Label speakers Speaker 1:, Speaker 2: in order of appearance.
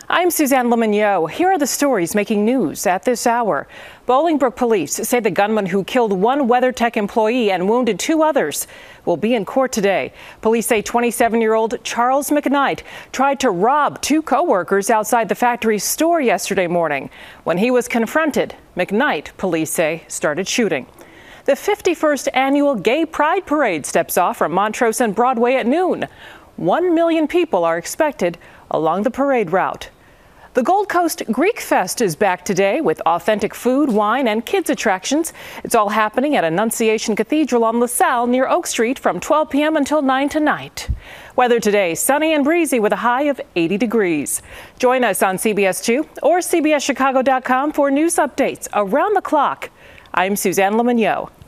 Speaker 1: I'm Suzanne Lemonnier. Here are the stories making news at this hour. Bolingbrook police say the gunman who killed one WeatherTech employee and wounded two others will be in court today. Police say 27-year-old Charles McKnight tried to rob two co-workers outside the factory's store yesterday morning. When he was confronted, McKnight, police say, started shooting. The 51st annual Gay Pride Parade steps off from Montrose and Broadway at noon. 1 million people are expected along the parade route. The Gold Coast Greek Fest is back today with authentic food, wine, and kids attractions. It's all happening at Annunciation Cathedral on LaSalle near Oak Street from 12 p.m. until 9 tonight. Weather today, sunny and breezy with a high of 80 degrees. Join us on CBS 2 or CBSChicago.com for news updates around the clock. I'm Suzanne Lemonnier.